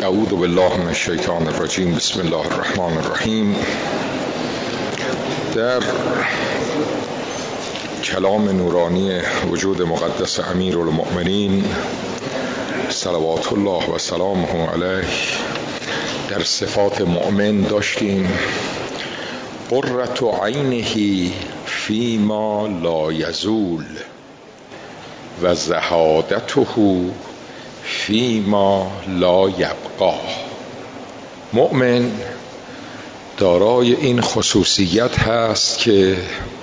اعوذ بالله من الشیطان الرجیم. بسم الله الرحمن الرحیم. در کلام نورانی وجود مقدس امیرالمؤمنین صلوات الله و سلامه علیه در صفات مؤمن داشتیم قرة عینه فیما لا یزول و زهادته فیما لا یبقا. مؤمن دارای این خصوصیت هست که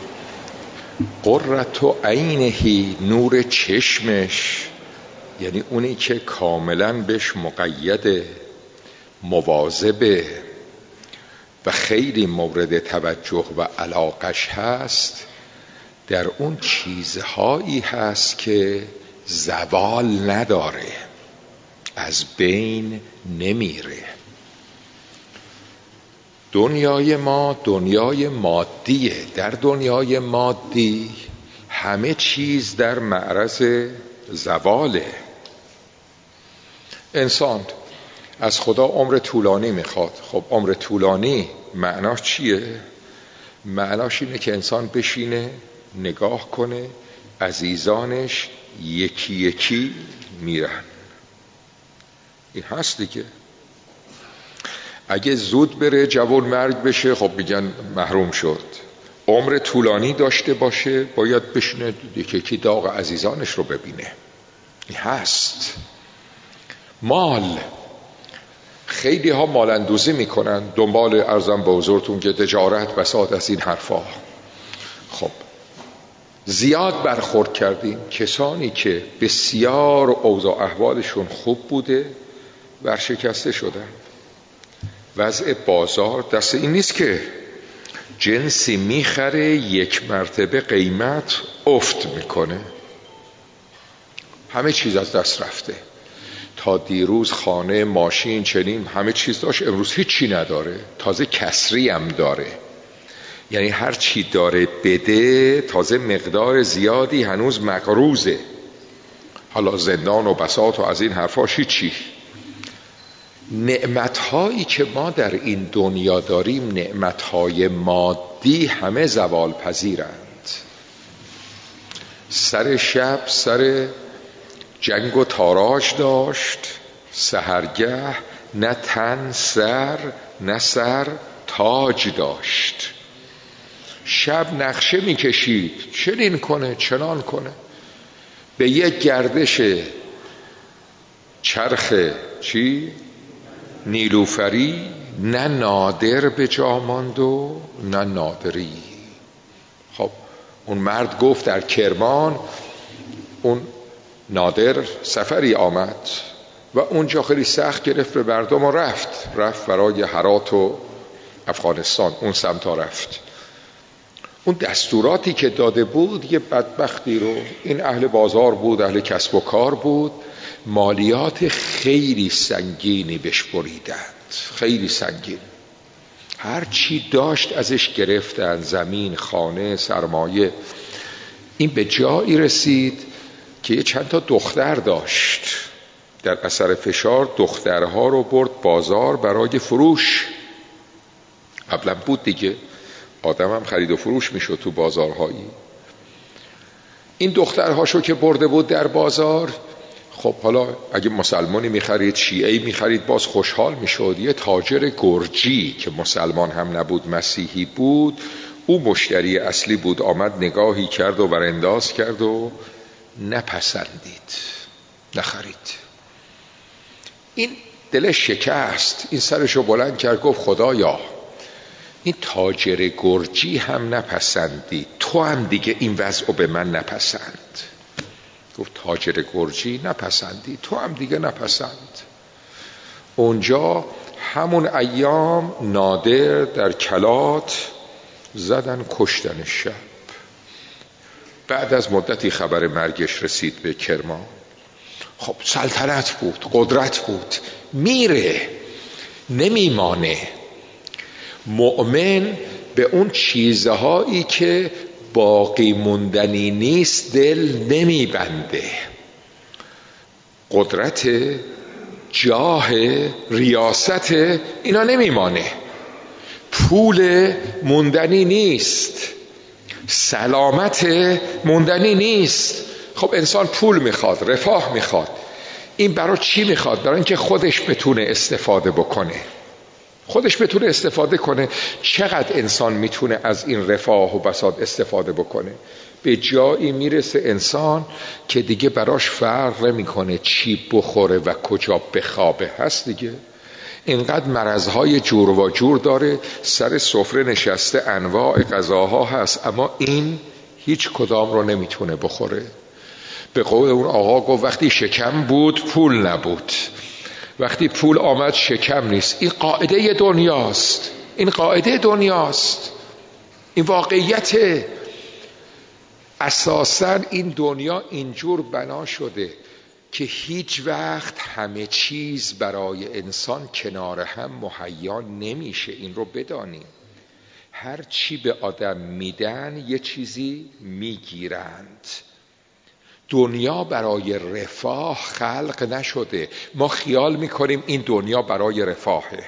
قرة عینه، نور چشمش، یعنی اونی که کاملا بهش مقید، مواظب و خیلی مورد توجه و علاقش هست، در اون چیزهایی هست که زوال نداره، از بین نمیره. دنیای ما دنیای مادیه. در دنیای مادی همه چیز در معرض زواله. انسان از خدا عمر طولانی میخواد. خب عمر طولانی معناش چیه؟ معناش اینه که انسان بشینه نگاه کنه عزیزانش یکی یکی میرن. این هست دیگه. اگه زود بره جوان مرگ بشه، خب میگن محروم شد. عمر طولانی داشته باشه باید بشینه یکی یکی داغ عزیزانش رو ببینه. این هست. مال، خیلی ها مال اندوزی میکنن، دنبال ارزم به حضورتون که تجارت بساط از این حرفا. خب زیاد برخورد کردیم کسانی که بسیار اوضاع احوالشون خوب بوده ورشکسته شدن. وضع بازار دست این نیست که جنسی میخره یک مرتبه قیمت افت میکنه. همه چیز از دست رفته. تا دیروز خانه، ماشین، چنین همه چیز داشت، امروز هیچی نداره، تازه کسری هم داره. یعنی هر چی داره بده تازه مقدار زیادی هنوز مقروضه. حالا زندان و بساط و از این حرفاش هیچی. نعمتهایی که ما در این دنیا داریم، نعمتهای مادی، همه زوال پذیرند. سر شب سر جنگ و تاراج داشت، سحرگه نه تن سر نه سر تاج داشت. شب نقشه میکشید چنین کنه چنان کنه. به یک گردش چرخ نیلوفری نه نادر به جا ماند و نه نادری. خب اون مرد گفت در کرمان اون نادر سفری آمد و اونجا خیلی سخت گرفت به مردم و رفت برای هرات و افغانستان. اون سمتا رفت. اون دستوراتی که داده بود یه بدبختی رو، این اهل بازار بود، اهل کسب و کار بود، مالیات خیلی سنگینی بهش بریدند، خیلی سنگین. هر چی داشت ازش گرفتن، زمین، خانه، سرمایه. این به جایی رسید که یه چند تا دختر داشت. در اثر فشار دخترها رو برد بازار برای فروش. قبلا بود دیگه، آدم هم خرید و فروش میشد تو بازارهایی. این دخترهاشو که برده بود در بازار، خب حالا اگه مسلمانی میخرید، شیعه‌ای میخرید، باز خوشحال میشد. یه تاجر گرجی که مسلمان هم نبود، مسیحی بود، او مشتری اصلی بود. آمد نگاهی کرد و برانداز کرد و نپسندید، نخرید. این دلش شکست، این سرشو بلند کرد گفت خدایا این تاجر گرجی هم نپسندی، تو هم دیگه این وضعو به من نپسند. گفت تاجر گرجی نپسندی، تو هم دیگه نپسند. اونجا همون ایام نادر در کلات زدن کشتن شب. بعد از مدتی خبر مرگش رسید به کرمان. خب سلطنت بود، قدرت بود، میره نمیمانه. مؤمن به اون چیزهایی که باقی موندنی نیست دل نمیبنده. قدرت جاه، ریاست اینا نمیمانه. پول موندنی نیست، سلامت موندنی نیست. خب انسان پول میخواد، رفاه میخواد. این برای چی میخواد؟ برای اینکه خودش بتونه استفاده بکنه، خودش بتونه استفاده کنه. چقدر انسان میتونه از این رفاه و بساط استفاده بکنه؟ به جایی میرسه انسان که دیگه براش فرق نمیکنه چی بخوره و کجا بخوابه. هست دیگه اینقدر مرضهای جور و جور داره، سر سفره نشسته انواع غذاها هست، اما این هیچ کدام رو نمیتونه بخوره. به قول اون آقا گفت وقتی شکم بود پول نبود، وقتی پول آمد شکم نیست. این قاعده دنیاست، این قاعده دنیاست، این واقعیت. اساساً این دنیا اینجور بنا شده که هیچ وقت همه چیز برای انسان کنار هم مهیا نمیشه. این رو بدانیم. هر چی به آدم میدن یه چیزی میگیرند. دنیا برای رفاه خلق نشده. ما خیال میکنیم این دنیا برای رفاهه.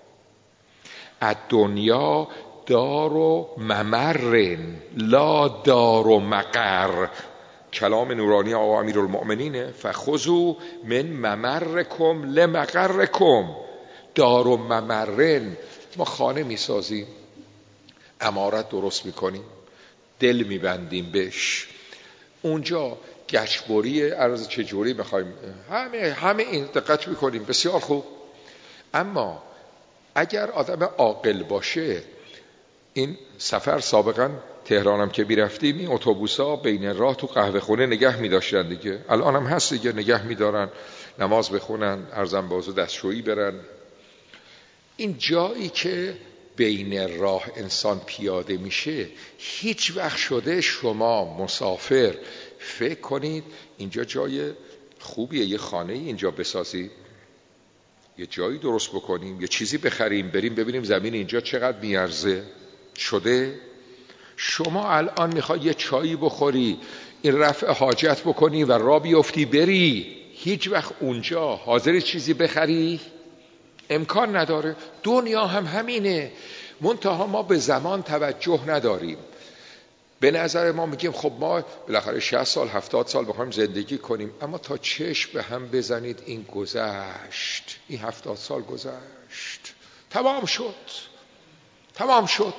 الدنیا دار و ممرن لا دار و مقر. کلام نورانی آقا امیرالمؤمنینه. فخذوا من ممرکم لمقرکم. دار و ممرن. ما خانه میسازیم، عمارت درست میکنیم، دل میبندیم بهش، اونجا گچبری عرض چجوری میخوایم، همه این دقت میکنیم، بسیار خوب. اما اگر آدم عاقل باشه، این سفر سابقا تهرانم که میرفتیم این اتوبوسا بین راه تو قهوه خونه نگه میداشتن دیگه، الان هم هست دیگه، نگه میدارن، نماز بخونن، ارزم بازو دستشویی برن. این جایی که بین راه انسان پیاده میشه، هیچ وقت شده شما مسافر فکر کنید اینجا جای خوبیه، یه خانه اینجا بسازید، یه جایی درست بکنیم، یه چیزی بخریم، بریم ببینیم زمین اینجا چقدر میارزه؟ شده؟ شما الان میخوای یه چایی بخوری، این رفع حاجت بکنی و را بیفتی بری، هیچ وقت اونجا حاضری چیزی بخری؟ امکان نداره. دنیا هم همینه، منتها ما به زمان توجه نداریم. به نظر ما میگیم خب ما بالاخره 60 سال 70 سال بخوایم زندگی کنیم، اما تا چشم به هم بزنید این گذشت، این 70 سال گذشت، تمام شد، تمام شد.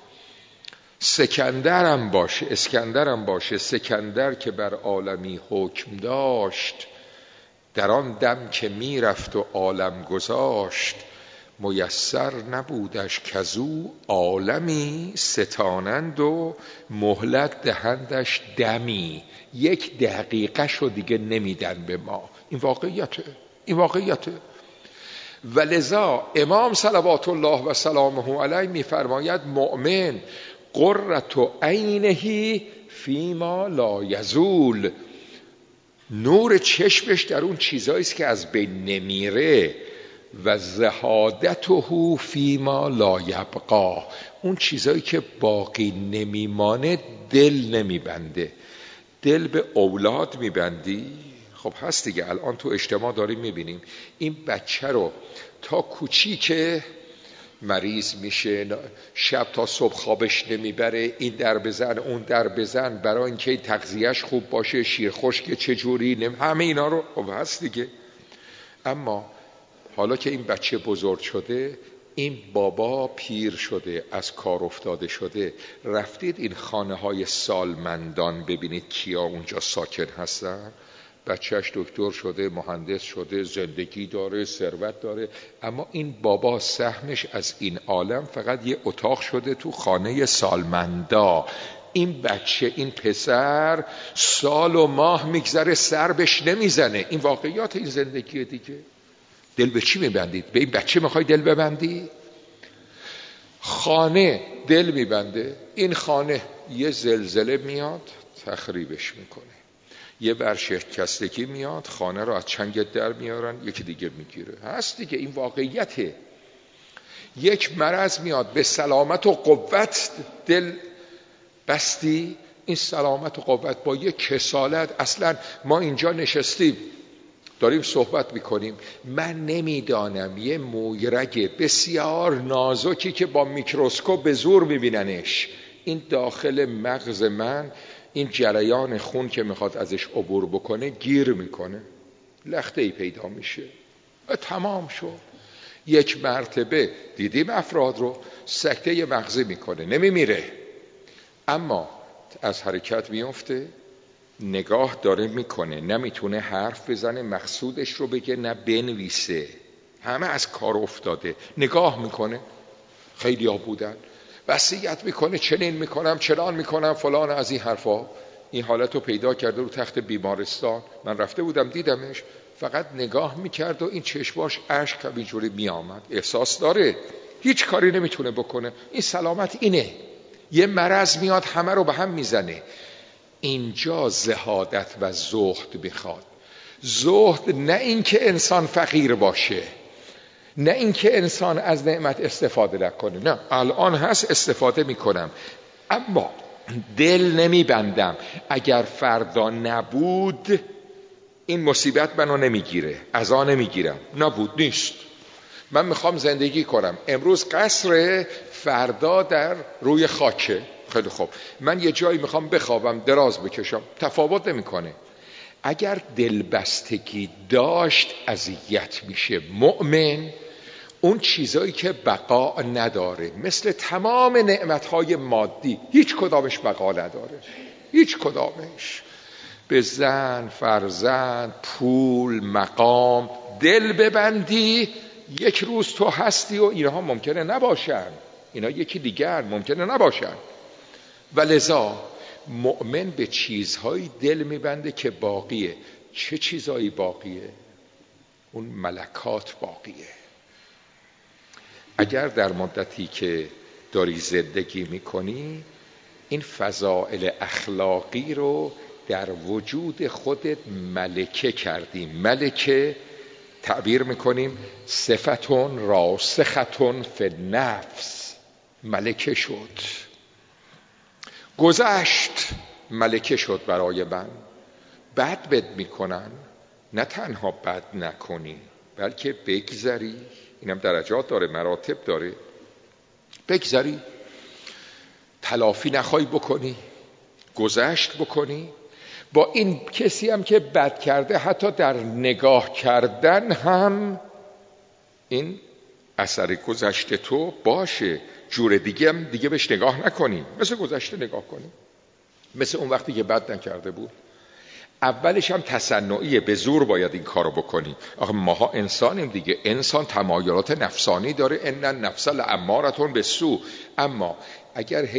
اسکندرم باشه، سکندر که بر عالمی حکم داشت، در آن دم که میرفت و عالم گذاشت، میسر نبودش کزو عالمی ستانند و مهلت دهندش دمی. 1 دقیقه شو دیگه نمیدن به ما. این واقعیته، این واقعیته. ولذا امام صلوات الله و سلامه علیه میفرماید مؤمن قرة عینه فیما لا یزول. نور چشمش در اون چیزایی است که از بین نمیره. و زهادته فیما لا یبقا. اون چیزایی که باقی نمیمانه دل نمیبنده. دل به اولاد میبندی؟ خب هست دیگه، الان تو اجتماع داریم میبینیم این بچه رو تا کوچیکه مریض میشه، شب تا صبح خوابش نمیبره، این در بزن اون در بزن برای اینکه تغذیهش خوب باشه، شیر خشک چجوری، همه اینا رو خب هست دیگه. اما حالا که این بچه بزرگ شده، این بابا پیر شده، از کار افتاده شده، رفتید این خانه های سالمندان ببینید کیا اونجا ساکن هستن؟ بچهش دکتر شده، مهندس شده، زندگی داره، ثروت داره، اما این بابا سهمش از این عالم فقط یه اتاق شده تو خانه سالمندا. این بچه، این پسر سال و ماه میگذره سر بهش نمیزنه. این واقعیات این زندگی دیگه. دل به چی میبندید؟ به این بچه میخوای دل ببندی؟ خانه دل میبنده. این خانه یه زلزله میاد تخریبش میکنه، یه ورشکستگی میاد خانه رو از چنگ در میارن یکی دیگه میگیره. هست دیگه، این واقعیته. یک مرض میاد، به سلامت و قوت دل بستی، این سلامت و قوت با یک کسالت. اصلا ما اینجا نشستیم داریم صحبت میکنیم، من نمیدانم یه مویرگ بسیار نازکی که با میکروسکوپ به زور میبیننش، این داخل مغز من این جریان خون که میخواد ازش عبور بکنه گیر میکنه، لخته‌ای پیدا میشه، تمام شد. یک مرتبه دیدیم افراد رو سکته مغزی میکنه، نمیمیره، اما از حرکت میفته، نگاه داره میکنه، نمیتونه حرف بزنه، مقصودش رو بگه، نه بنویسه، همه از کار افتاده، نگاه میکنه. خیلی ها بودن وصیت میکنه چنین میکنم چنان میکنم فلان، از این حرفا. این حالت رو پیدا کرده رو تخت بیمارستان، من رفته بودم دیدمش، فقط نگاه میکرد و این چشماش اشک همینجوری میآمد. احساس داره هیچ کاری نمیتونه بکنه. این سلامت اینه، یه مرض میاد همه رو به هم میزنه. اینجا زهادت و زهد میخواد. زهد نه اینکه انسان فقیر باشه، نه اینکه انسان از نعمت استفاده نکنه، نه، الان هست استفاده میکنم، اما دل نمیبندم اگر فردا نبود این مصیبت منو نمیگیره، از آن نمیگیرم، نبود نیست، من میخوام زندگی کنم، امروز قصر، فردا در روی خاکه. خیلی خوب، من یه جایی میخوام بخوابم، دراز بکشم، تفاوت نمیکنه. اگر دلبستگی داشت اذیت میشه. مؤمن اون چیزایی که بقا نداره، مثل تمام نعمتهای مادی، هیچ کدامش بقا نداره، هیچ کدامش. به زن، فرزند، پول، مقام دل ببندی، یک روز تو هستی و اینها ممکنه نباشن، اینا یکی دیگر ممکنه نباشن. و لذا مؤمن به چیزهایی دل میبنده که باقیه. چه چیزهایی باقیه؟ اون ملکات باقیه. اگر در مدتی که داری زندگی میکنی این فضائل اخلاقی رو در وجود خودت ملکه کردی، ملکه تعبیر میکنیم صفتون راسختون فی النفس، ملکه شد، گذشت، ملکه شد برای من. بد بد میکنن، نه تنها بد نکنی بلکه بگذری، اینم درجات داره، مراتب داره، بگذری، تلافی نخوای بکنی، گذشت بکنی. با این کسی هم که بد کرده حتی در نگاه کردن هم این اثر گذشته تو باشه، جور دیگه هم دیگه بهش نگاه نکنی، مثل گذشته نگاه کنی، مثل اون وقتی که بد نکرده بود. اولش هم تصنعیه، به زور باید این کارو بکنی. آخه ماها انسانیم دیگه، انسان تمایلات نفسانی داره، ان النفس لاماره بالسوء. اما اگر هی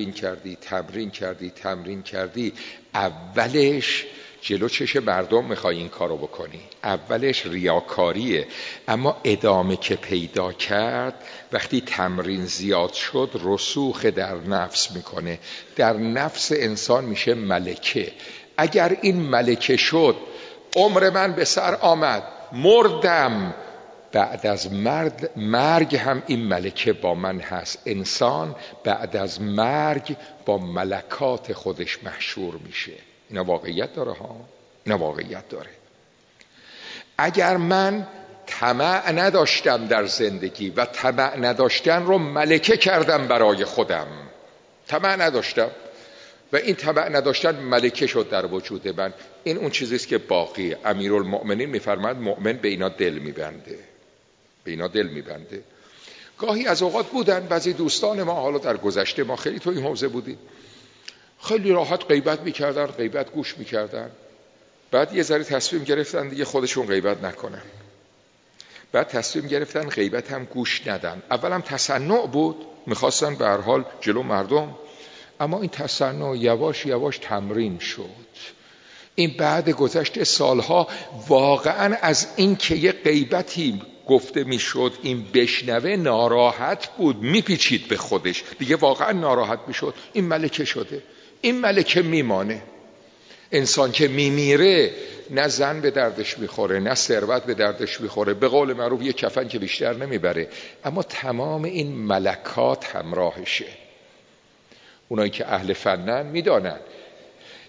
تمرین کردی اولش جلو چش مردم میخوای این کارو بکنی، اولش ریاکاریه، اما ادامه که پیدا کرد وقتی تمرین زیاد شد رسوخ در نفس میکنه، در نفس انسان میشه ملکه. اگر این ملکه شد، عمر من به سر آمد، مردم، بعد از مرگ هم این ملکه با من هست. انسان بعد از مرگ با ملکات خودش محشور میشه. اینا واقعیت داره ها، اینا واقعیت داره. اگر من طمع نداشتم در زندگی و طمع نداشتن رو ملکه کردم برای خودم، طمع نداشتم و این طمع نداشتن ملکه شد در وجود من، این اون چیزیست که باقیه. امیرالمؤمنین میفرماید مؤمن به اینا دل میبنده، به اینا دل میبنده. گاهی از اوقات بودن بعضی دوستان ما، حالا در گذشته ما خیلی تو این حوزه بودیم، خیلی راحت غیبت میکردن، غیبت گوش میکردن، بعد یه ذره تصمیم گرفتن دیگه خودشون غیبت نکنن، بعد تصمیم گرفتن غیبت هم گوش ندن. اول هم تصنع بود، میخواستن به هر حال جلو مردم، اما این تصنع یواش یواش تمرین شد. این بعد گذشت سالها واقعا از این که یه غیبتی گفته میشد این بشنوه ناراحت بود، میپیچید به خودش، دیگه واقعا ناراحت میشد. این ملکه شده، این ملکه میمانه. انسان که میمیره نه زن به دردش میخوره، نه ثروت به دردش میخوره، به قول معروف یه کفن که بیشتر نمیبره، اما تمام این ملکات همراهشه. اونایی که اهل فنن میدانن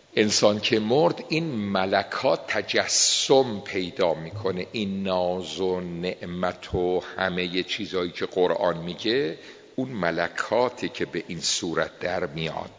انسان که مرد این ملکات تجسم پیدا میکنه. این ناز و نعمت و همه چیزایی که قرآن میگه اون ملکاتی که به این صورت در میاد.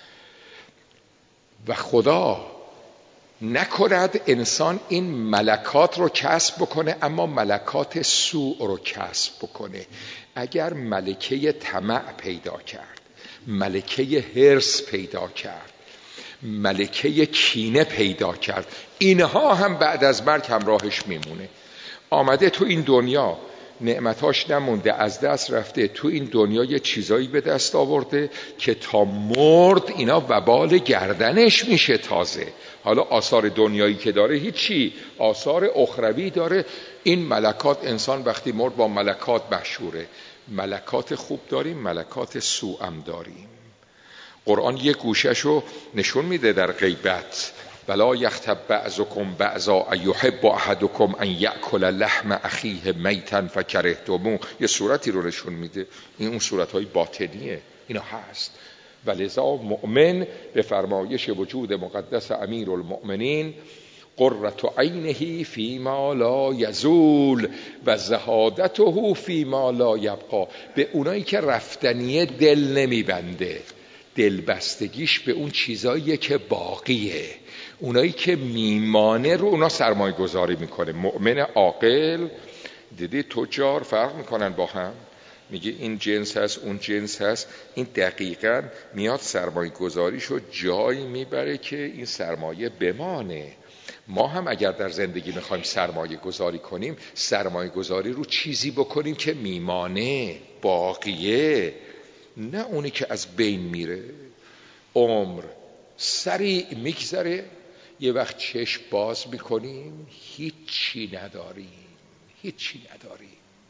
و خدا نکند انسان این ملکات رو کسب بکنه اما ملکات سوء رو کسب بکنه. اگر ملکه طمع پیدا کرد، ملکه حرص پیدا کرد، ملکه کینه پیدا کرد، اینها هم بعد از مرگ همراهش میمونه. آمده تو این دنیا نعمتاش نمونده، از دست رفته، تو این دنیا یه چیزایی به دست آورده که تا مرد اینا وبال گردنش میشه. تازه حالا آثار دنیایی که داره هیچی، آثار اخروی داره. این ملکات، انسان وقتی مرد با ملکات مشهوره. ملکات خوب داریم، ملکات سوء هم داریم. قرآن یک گوششو نشون میده در غیبت: ولا یغتب بعضکم بعضا ایحب احدکم ان یأکل لحم اخیه میتا فکرهتموه. یه صورتی رو نشون میده. این اون صورتهای باطنیه، اینا هست. ولذا مؤمن به فرمایش وجود مقدس امیر المؤمنین قرة عینه فیما لا یزول و زهادته فیما لا یبقا، به اونایی که رفتنیه دل نمیبنده، دلبستگیش به اون چیزایی که باقیه، اونایی که میمانه رو اونا سرمایه گذاری میکنه. مؤمن عاقل، دیدی تجار فرق میکنن با هم، میگه این جنس هست اون جنس هست، این دقیقاً میاد سرمایه گذاریشو جایی میبره که این سرمایه بمانه. ما هم اگر در زندگی میخوایم سرمایه گذاری کنیم، سرمایه گذاری رو چیزی بکنیم که میمانه، باقیه، نه اونی که از بین میره. عمر سریع میگذره، یه وقت چشم باز میکنیم هیچی نداریم، هیچی نداریم.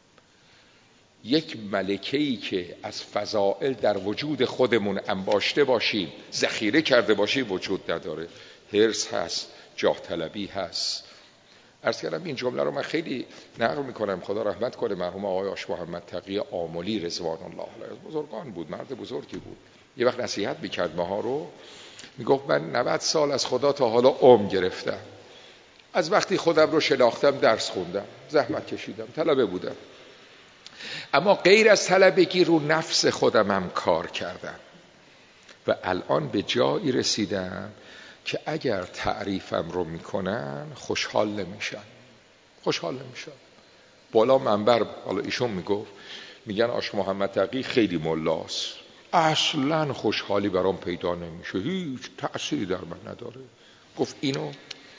یک ملکه‌ای که از فضائل در وجود خودمون انباشته باشیم، ذخیره کرده باشیم، وجود نداره. حرص هست، جاه طلبی هست. عرض کردم این جمله رو من خیلی نقل میکنم، خدا رحمت کنه مرحوم آقای آش محمد تقی آملی رضوان الله علیه، بزرگان بود، مرد بزرگی بود. یه وقت نصیحت میکرد ماها رو، میگفت من 90 سال از خدا تا حالا عمر گرفتم، از وقتی خودم رو شناختم درس خوندم، زحمت کشیدم، طلبه بودم، اما غیر از طلبگی رو نفس خودم هم کار کردم و الان به جایی رسیدم که اگر تعریفم رو میکنن خوشحال نمیشن، خوشحال نمیشن. بالا منبر، حالا ایشون میگفت، میگن آش محمد تقی خیلی ملاست، اصلا خوشحالی برام پیدا نمیشه، هیچ تأثیری در من نداره. گفت اینو،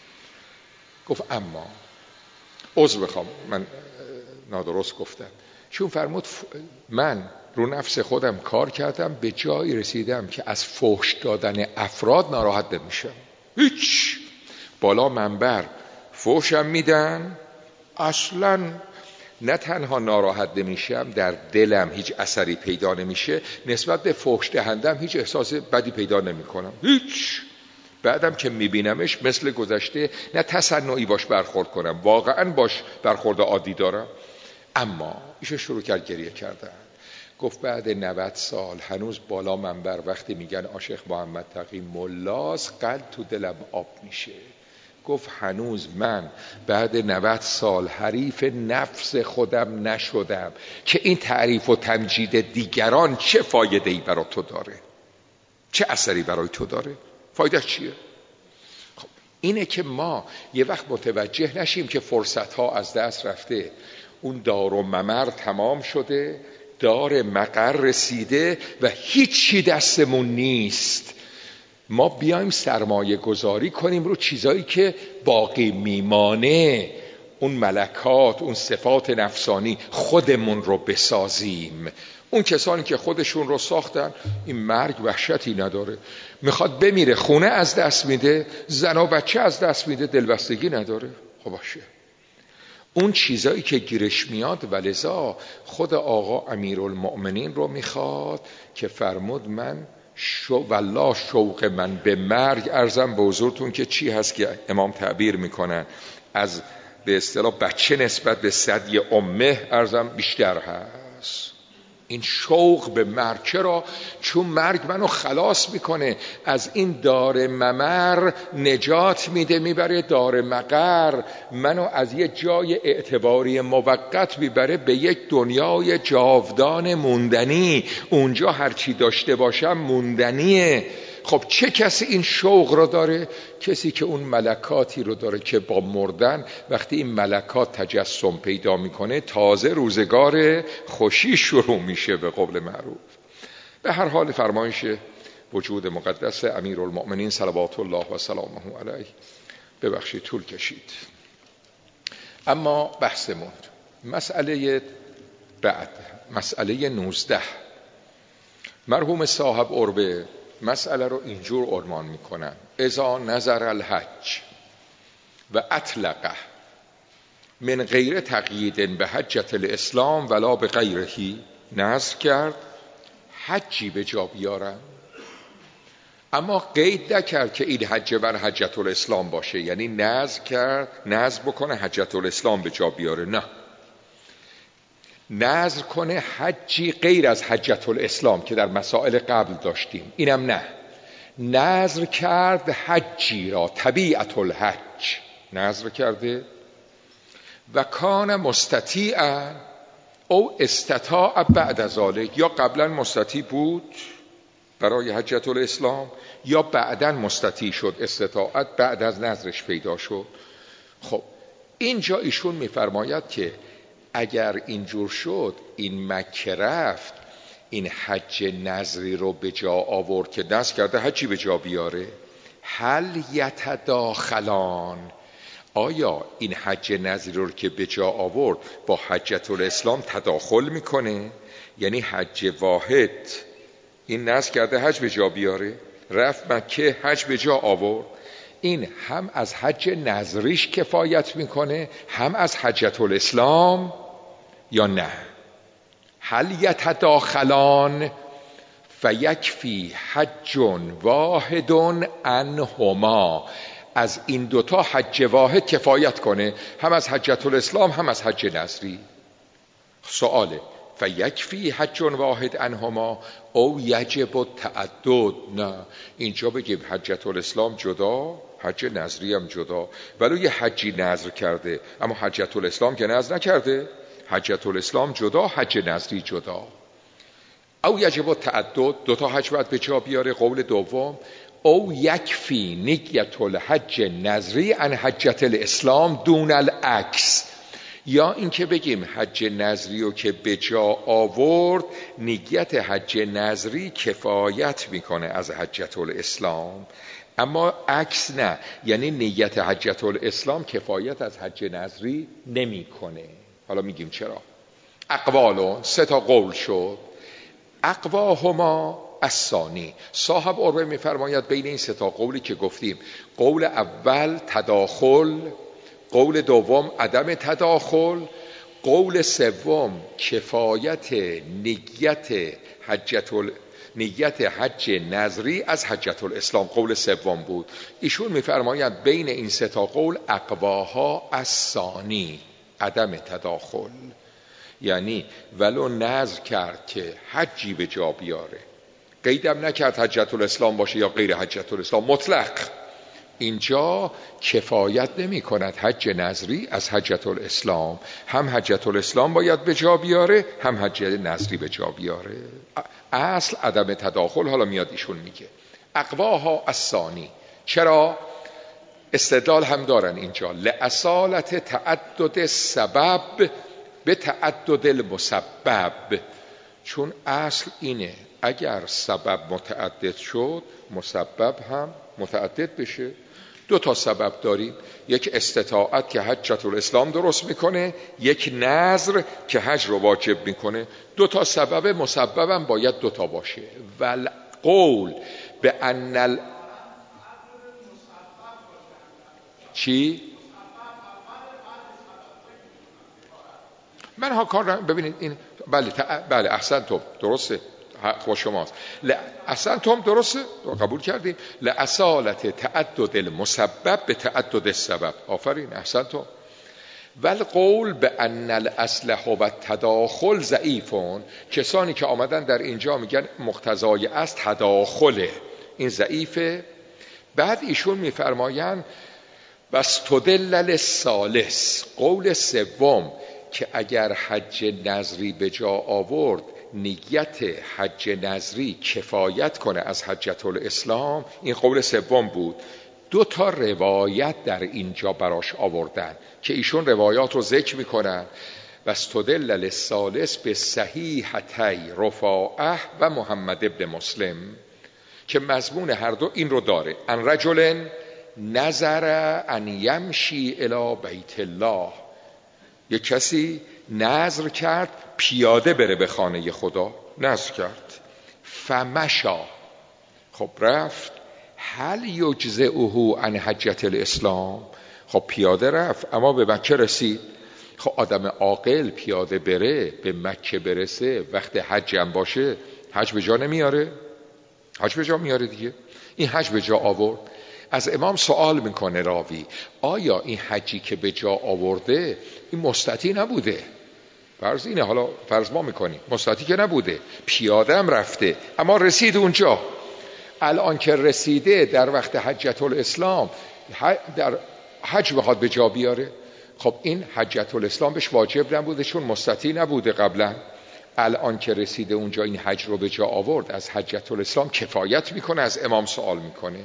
گفت اما عذر بخوام من نادرست گفتم، چون فرمود من رو نفس خودم کار کردم، به جایی رسیدم که از فحش دادن افراد ناراحت نمیشم. هیچ، بالا منبر فحشم میدن، اصلا نه تنها ناراحت نمیشم، در دلم هیچ اثری پیدا نمیشه، نسبت به فحش دهندم هیچ احساس بدی پیدا نمیکنم، هیچ. بعدم که میبینمش مثل گذشته نه تصنعی باش برخورد کنم، واقعا باش برخورد عادی دارم. اما ایشون شروع کرد گریه کردن. گفت بعد 90 سال هنوز بالا منبر وقتی میگن آشیخ محمد تقی ملاست، قلب تو دلم آب میشه. گفت هنوز من بعد 90 سال حریف نفس خودم نشدم که این تعریف و تمجید دیگران چه فایده‌ای برای تو داره، چه اثری برای تو داره، فایدهش چیه؟ خب اینه که ما یه وقت متوجه نشیم که فرصتها از دست رفته، اون دار و ممر تمام شده، دار مقر رسیده و هیچی دستمون نیست. ما بیایم سرمایه گذاری کنیم رو چیزایی که باقی میمانه، اون ملکات، اون صفات نفسانی، خودمون رو بسازیم. اون کسانی که خودشون رو ساختن، این مرگ وحشتی نداره، میخواد بمیره، خونه از دست میده، زن و بچه از دست میده، دلبستگی نداره. خب باشه، اون چیزایی که گیرش میاد. ولذا خود آقا امیرالمؤمنین رو میخواد که فرمود من والله شوق من به مرگ، عرضم به حضورتون که چی هست که امام تعبیر میکنن از به اصطلاح بچه نسبت به ثدی امه، عرضم بیشتر هست. این شوق به مرگ. چرا؟ چون مرگ منو خلاص میکنه از این دار ممر، نجات میده میبره دار مقر، منو از یه جای اعتباری موقت میبره به یک دنیای جاودان موندنی. اونجا هرچی داشته باشم موندنیه. خب چه کسی این شوق رو داره؟ کسی که اون ملکاتی رو داره که با مردن وقتی این ملکات تجسم پیدا میکنه تازه روزگار خوشی شروع میشه به قول معروف. به هر حال فرمایش وجود مقدس امیرالمؤمنین صلوات الله و سلامه علیه، ببخشید طول کشید. اما بحثمون مسئله بعد، مسئله 19. مرحوم صاحب عربه مسئله رو اینجور عنوان میکنن: اذا نظر الحج و اطلقه من غیر تقیید به حجت الاسلام ولا به غیرهی، نظر کرد حجی به جا بیارن اما قید نکرد که این حج بر حجت الاسلام باشه، یعنی نظر کرد نظر بکنه حجت الاسلام به جا بیاره، نه، نظر کنه حجی غیر از حجت الاسلام که در مسائل قبل داشتیم، اینم نه. نظر کرد حجی را، طبیعت الحج نظر کرده. و کان مستطیعا او استطاع بعد از ذلک، یا قبلا مستطیع بود برای حجت الاسلام یا بعدا مستطیع شد، استطاعت بعد از نظرش پیدا شد. خب اینجا ایشون میفرماید که اگر اینجور شد، این مکه رفت، این حج نظری رو به جا آورد که نظر کرده حجی به جا بیاره، هل یتداخلان، آیا این حج نظری رو که به جا آورد با حجت الاسلام تداخل میکنه؟ یعنی حج واحد، این نظر کرده حج به جا بیاره، رفت مکه حج به جا آورد، این هم از حج نظریش کفایت میکنه هم از حجت الاسلام یا نه؟ هل یتداخلان فیکفی حج واحد عنهما، از این دوتا حج واحد کفایت کنه، هم از حجت الاسلام هم از حج نظری. سواله فیکفی حج واحد عنهما او یجب التعدد، نه، اینجا بگیم حجت الاسلام جدا حج نظری هم جدا، ولی یه حجی نظر کرده اما حجت الاسلام که نظر نکرده، حجت الاسلام جدا حج نظری جدا. او یجب التعدد، دوتا حج باید به جا بیاره. قول دوم او یکفی نیت الحج نظری عن حجت الاسلام دون العکس، یا اینکه بگیم حج نظری رو که به جا آورد نیت حج نظری کفایت میکنه از حجت الاسلام، اما عکس نه، یعنی نیت حجت الاسلام کفایت از حج نظری نمیکنه. حالا میگیم چرا. اقوالون، 3 قول شد. اقواهما الثانی، صاحب عربه میفرماید بین این 3 قولی که گفتیم، قول اول تداخل، قول دوم عدم تداخل، قول سوم کفایت نیت حج نظری از حجت الاسلام، قول سوم بود. ایشون میفرماید بین این 3 قول اقواها الثانی، عدم تداخل، یعنی ولو نظر کرد که حجی به جا بیاره، قیدم نکرد حجت الاسلام باشه یا غیر حجت الاسلام، مطلق، اینجا کفایت نمی کند حج نظری از حجت الاسلام، هم حجت الاسلام باید به جا بیاره هم حج نظری به جا بیاره. اصل عدم تداخل. حالا میاد ایشون میگه اقواها الثانی. چرا؟ استدلال هم دارن اینجا، لاصالت تعدد سبب به تعدد المسبب، چون اصل اینه اگر سبب متعدد شد مسبب هم متعدد بشه. 2 سبب داریم، یک استطاعت که حجت الاسلام درست میکنه، یک نظر که حج رو واجب میکنه. 2 سبب مسببم باید 2 باشه. والقول به ان چی؟ من ها کار ببینید این بله احسنتم، درسته، حق با شماست. احسنتم، درسته، قبول کردیم. لاصالت تعدد المسبب به تعدد السبب، آفرین، احسنتم. والقول به ان الاصل هو التداخل ضعیفون، کسانی که آمدن در اینجا میگن مقتضای اصل تداخله، این ضعیفه. بعد ایشون میفرمایند واستدل للثالث، قول سوم که اگر حج نظری به جا آورد نیت حج نظری کفایت کنه از حجة الاسلام، این قول سوم بود. 2 روایت در اینجا براش آوردن که ایشون روایات رو ذکر میکنن. واستدل للثالث به صحیحتی رفاعه و محمد ابن مسلم، که مضمون هر دو این رو داره. ان رجل نظر ان یمشی الی بیت الله، یک کسی نظر کرد پیاده بره به خانه خدا، نظر کرد. فمشا، خب رفت. هل یجزئه عن حجة الاسلام، خب پیاده رفت اما به مکه رسید. خب آدم عاقل پیاده بره به مکه برسه وقت حج هم باشه، حج به جا نمیاره؟ حج به جا میاره دیگه. این حج به جا آورد. از امام سوال میکنه راوی، آیا این حجی که به جا آورده این مستطیع نبوده؟ فرض اینه، حالا فرض ما میکنیم مستطیع که نبوده، پیاده هم رفته اما رسید اونجا. الان که رسیده در وقت حجة الاسلام در حج بخواد به جا بیاره، خب این حجة الاسلام بهش واجب نبوده چون مستطیع نبوده قبلا. الان که رسیده اونجا این حج رو به جا آورد، از حجة الاسلام کفایت میکنه؟ از امام سوال میکنه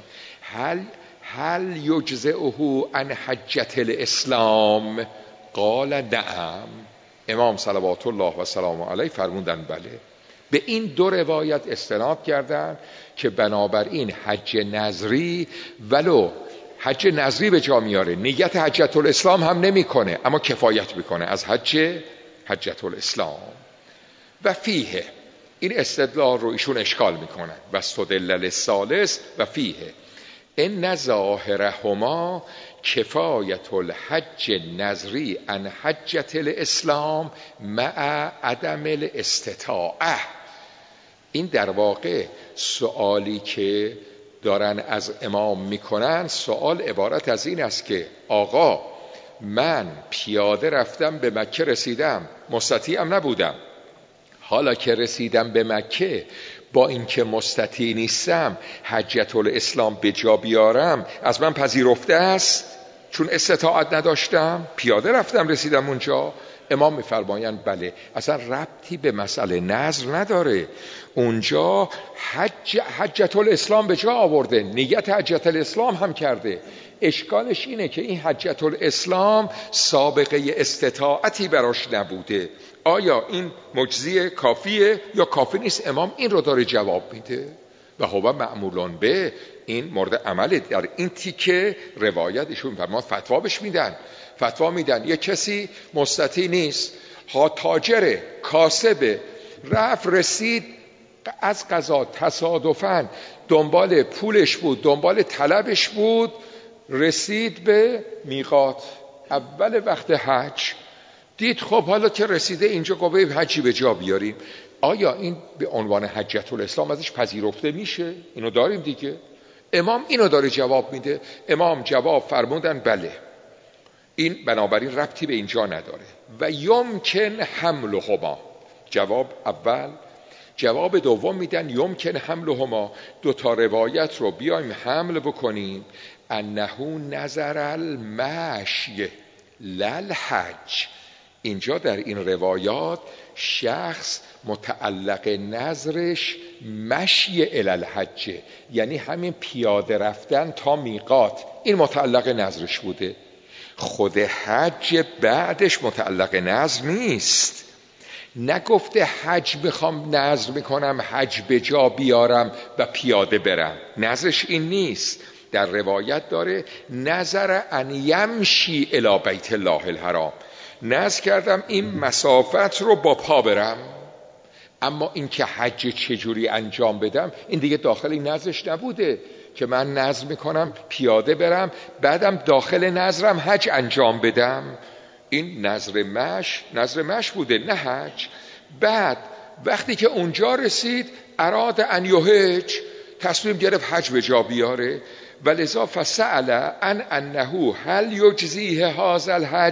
هل یجزئه عن حجة الاسلام؟ قال نعم. امام صلوات الله و سلام علیه فرمودن بله. به این 2 روایت استناد کردن که بنابراین حج نظری، ولو حج نظری به جا میاره نیت حجة الاسلام هم نمیکنه اما کفایت میکنه از حجة الاسلام. و فیه، این استدلال رو ایشون اشکال میکنن. واستدل للثالث و فیه ان ظاهرهما کفایت الحج نظری عن حجة الاسلام مع عدم الاستطاعه. این در واقع سوالی که دارن از امام میکنن، سوال عبارت از این است که آقا من پیاده رفتم به مکه رسیدم، مستطیعم نبودم، حالا که رسیدم به مکه با اینکه مستطیع نیستم حجة الاسلام به جا بیارم از من پذیرفته است چون استطاعت نداشتم، پیاده رفتم رسیدم اونجا؟ امام میفرمایند بله، اصلا ربطی به مسئله نظر نداره. اونجا حجة الاسلام به جا آورده، نیت حجة الاسلام هم کرده. اشکالش اینه که این حجة الاسلام سابقه استطاعتی براش نبوده. آیا این مجزی کافیه یا کافی نیست؟ امام این رو داره جواب میده. و هو معمولان به، این مورد عمله. در این تیکه روایتشون فرمان فتوا میدن یک کسی مستطیع نیست، ها تاجره، کاسبه، رفت رسید از قضا تصادفاً دنبال پولش بود، دنبال طلبش بود، رسید به میقات اول وقت حج، دید خب حالا که رسیده اینجا قبه حجی به جا بیاریم، آیا این به عنوان حجة الاسلام ازش پذیرفته میشه؟ اینو داریم دیگه. امام اینو داره جواب میده. امام جواب فرمودن بله، این بنابراین ربطی به اینجا نداره. و یمکن حملهما، جواب اول. جواب دوم میدن یمکن حملهما، 2 روایت رو بیایم حمل بکنیم. انه نظر المشی للحج، اینجا در این روایات شخص متعلق نظرش مشی الی الحج، یعنی همین پیاده رفتن تا میقات، این متعلق نظرش بوده. خود حج بعدش متعلق نظر نیست. نگفته حج بخوام نظر میکنم حج به جا بیارم و پیاده برم، نظرش این نیست. در روایت داره نظر ان یمشی الی بیت الله الحرام، نظر کردم این مسافت رو با پا برم، اما این که حج چجوری انجام بدم این دیگه داخل این نظرش نبوده که من نظر میکنم پیاده برم بعدم داخل نظرم حج انجام بدم. این نظر مش بوده نه حج. بعد وقتی که اونجا رسید اراد ان یحج، تصمیم گرفت حج به جا بیاره. ولذا فسأل عن انه هل یجزیه هذا الحج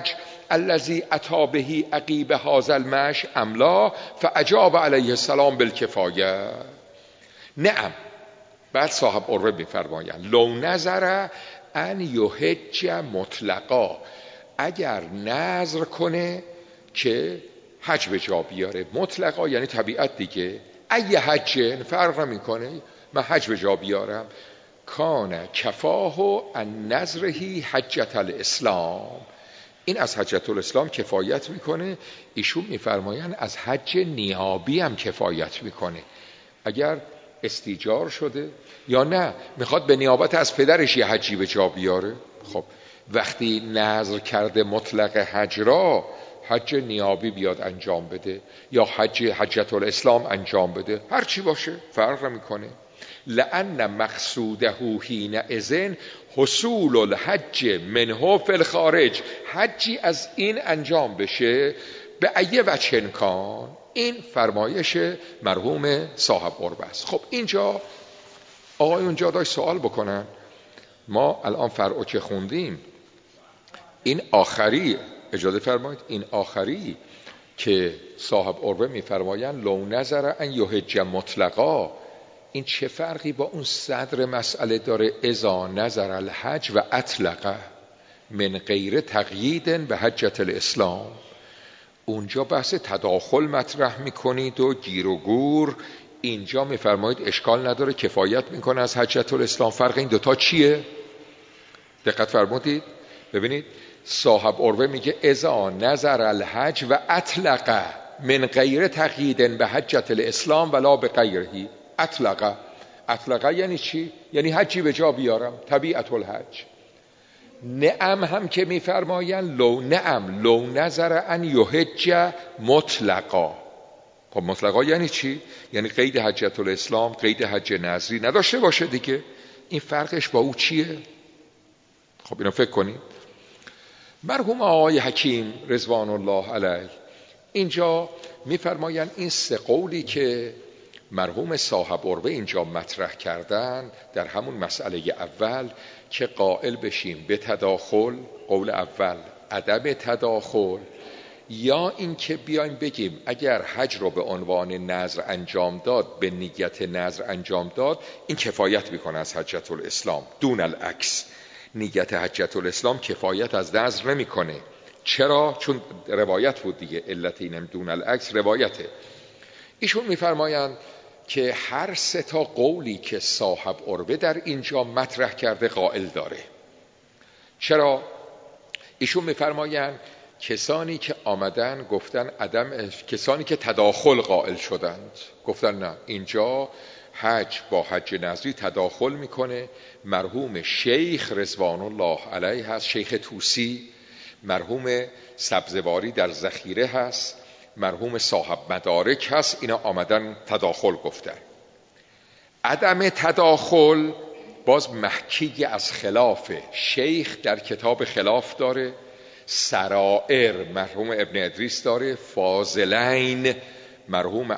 الذی اتی به عقیب هذا المش املا فاجاب علیه السلام بالکفایه. نعم. بعد صاحب عروه میفرمایند لو نظر ان یحج مطلقا، اگر نظر کنه که حج به جا بیاره، مطلقا یعنی طبیعت دیگه، ای حج فرق نمیکنه من حج به جا بیارم، کان کفاه ان نظرهی حجت الاسلام، این از حجت الاسلام کفایت میکنه. ایشون میفرمایند از حج نیابی هم کفایت میکنه، اگر استیجار شده یا نه میخواد به نیابت از پدرش یه حجی به جا بیاره. خب وقتی نظر کرده مطلق حج را، حج نیابی بیاد انجام بده یا حجت الاسلام انجام بده، هر چی باشه فرق نمیکنه. لأن مقصوده حینئذ حصول الحج منه فی الخارج، حجی از این انجام بشه به ای وجه کان. این فرمایش مرحوم صاحب عروه است. خب اینجا آقایون جا داشت سوال بکنن، ما الان فرعو که خوندیم، این آخری اجازه فرمایید، این آخری که صاحب عروه میفرمایند لو نظر ان یحج مطلقا، این چه فرقی با اون صدر مسئله داره؟ اذا نظر الحج و اطلقه من غیر تقیید به حجت الاسلام. اونجا بحث تداخل مطرح میکنید و گیر و گور، اینجا میفرمایید اشکال نداره کفایت میکنه از حجت الاسلام. فرق این دوتا چیه؟ دقت فرمودید؟ ببینید صاحب عروه میگه اذا نظر الحج و اطلقه من غیر تقیید به حجت الاسلام ولا به غیره. اطلقه یعنی چی؟ یعنی حجی به جا بیارم، طبیعت الحج. نعم هم که میفرمایند لو نظر ان یحج مطلقا. خب مطلقا یعنی چی؟ یعنی قید حجت الاسلام، قید حج نظری نداشته باشه دیگه. این فرقش با او چیه؟ خب اینو فکر کنید. مرحوم آقای حکیم رضوان الله علیه اینجا میفرمایند این سه قولی که مرحوم صاحب عروه اینجا مطرح کردن در همون مسئله اول که قائل بشیم به تداخل، قول اول عدم تداخل، یا این که بیایم بگیم اگر حج رو به عنوان نذر انجام داد، به نیت نذر انجام داد، این کفایت میکنه از حجت الاسلام. دون العکس نیت حجت الاسلام کفایت از نذر نمیکنه. چرا؟ چون روایت بود دیگه، علت اینم دون العکس روایته. ایشون میفرمایند که هر سه تا قولی که صاحب عروه در اینجا مطرح کرده قائل داره. چرا؟ ایشون میفرمایند کسانی که آمدن گفتن کسانی که تداخل قائل شدند گفتن نه اینجا حج با حج نظری تداخل میکنه. مرحوم شیخ رضوان الله علیه هست، شیخ طوسی، مرحوم سبزواری در ذخیره هست، مرحوم صاحب مدارک هست، اینا آمدن تداخل گفتن. عدم تداخل باز محکی از خلاف شیخ در کتاب خلاف داره، سرائر مرحوم ابن ادریس داره، فاضلین مرحوم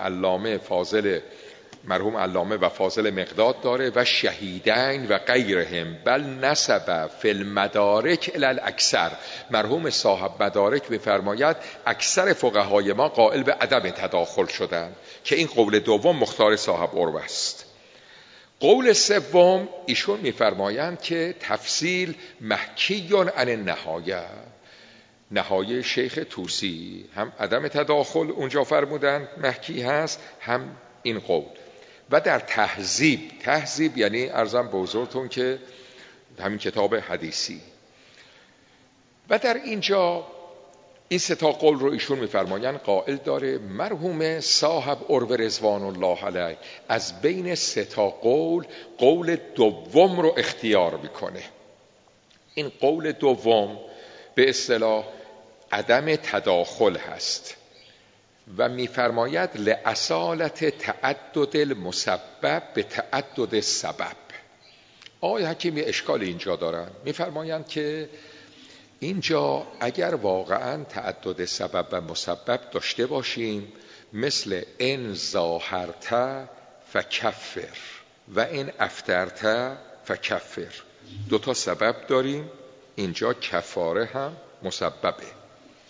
علامه و فاضل مقداد داره و شهیدین و غیرهم، بل نسب فی المدارک الی الاکثر. مرحوم صاحب مدارک میفرماید اکثر فقهای ما قائل به عدم تداخل شدن، که این قول دوم مختار صاحب عروه است. قول سوم ایشون میفرمایند که تفصیل محکی عن النهایه، نهایه شیخ طوسی هم عدم تداخل اونجا فرمودن محکی هست، هم این قول. و در تهذیب یعنی عرضم به حضورتون که همین کتاب حدیثی، و در اینجا این سه تا قول رو ایشون میفرمایند قائل داره. مرحوم صاحب عروه رضوان الله علیه از بین سه تا قول دوم رو اختیار میکنه. این قول دوم به اصطلاح عدم تداخل هست و میفرماید لأصالت تعدد المسبب به تعدد سبب. آقای حکیمی اشکال اینجا دارن، میفرمایند که اینجا اگر واقعا تعدد سبب و مسبب داشته باشیم، مثل ان ظاهرت فکفر و ان افترت فکفر، دوتا سبب داریم، اینجا کفاره هم مسببه.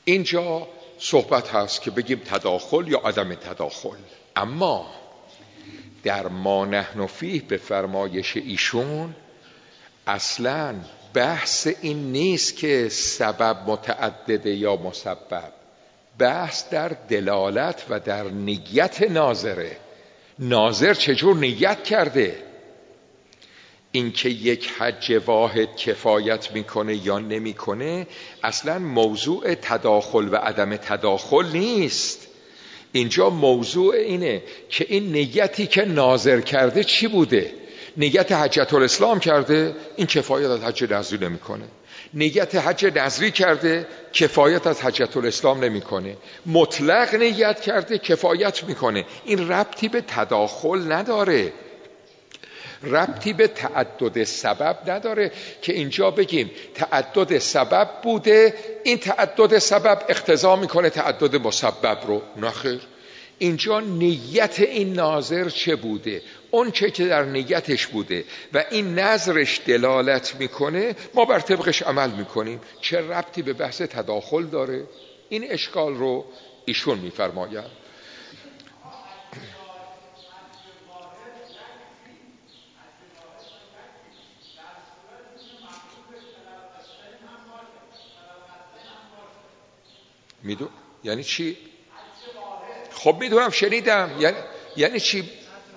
اینجا صحبت هست که بگیم تداخل یا عدم تداخل، اما در ما نحن فیه به فرمایش ایشون اصلاً بحث این نیست که سبب متعدده یا مسبب، بحث در دلالت و در نیت ناظره. ناظر چجور نیت کرده؟ اینکه یک حج واحد کفایت میکنه یا نمیکنه اصلا موضوع تداخل و عدم تداخل نیست. اینجا موضوع اینه که این نیتی که ناظر کرده چی بوده. نیت حجة الاسلام کرده، این کفایت از حج نظری نمیکنه. نیت حج نظری کرده، کفایت از حجة الاسلام نمیکنه. مطلق نیت کرده، کفایت میکنه. این ربطی به تداخل نداره، ربطی به تعدد سبب نداره که اینجا بگیم تعدد سبب بوده، این تعدد سبب اقتضا میکنه تعدد مسبب رو. نخیر، اینجا نیت این ناظر چه بوده، اون چه که در نیتش بوده و این نظرش دلالت میکنه، ما بر طبقش عمل میکنیم. چه ربطی به بحث تداخل داره؟ این اشکال رو ایشون میفرماید. یعنی چی؟ خب میدونم، شنیدم. یعنی چی؟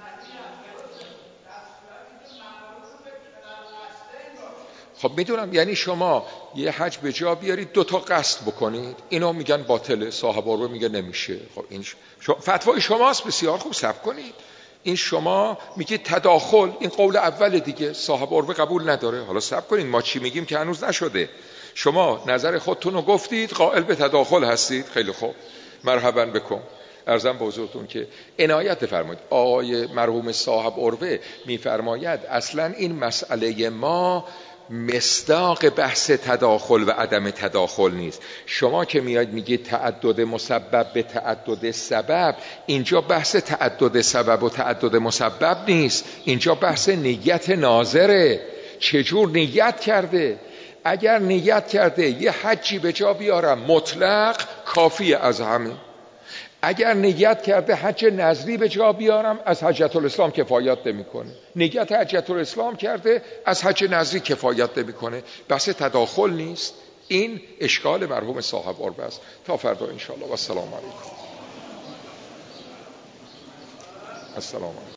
خب میدونم، یعنی شما یه حج به جا بیارید 2 تا قصد بکنید، اینو میگن باطله، صاحب عربه میگه نمیشه. خب این فتوای شماست، بسیار خوب، صبر کنید. این شما میگید تداخل، این قول اول دیگه، صاحب عربه قبول نداره. حالا صبر کنید، ما چی میگیم که هنوز نشده. شما نظر خودتون رو گفتید، قائل به تداخل هستید، خیلی خوب، مرحبا بکن. عرضم به حضورتون که عنایت بفرمایید. آقای مرحوم صاحب عربه میفرماید اصلا این مسئله ما مصداق بحث تداخل و عدم تداخل نیست. شما که میاد میگید تعدد مسبب به تعدد سبب، اینجا بحث تعدد سبب و تعدد مسبب نیست، اینجا بحث نیت ناظره. چجور نیت کرده؟ اگر نیت کرده یه حجی به جا بیارم مطلق، کافیه از همین. اگر نیت کرده حج نظری به جا بیارم، از حجة الاسلام کفایت نمیکنه. نیت حجة الاسلام کرده، از حج نظری کفایت نمیکنه. بحث تداخل نیست. این اشکال مرحوم صاحب عربه است. تا فردا ان شاء الله و السلام علیکم. السلام علیکم.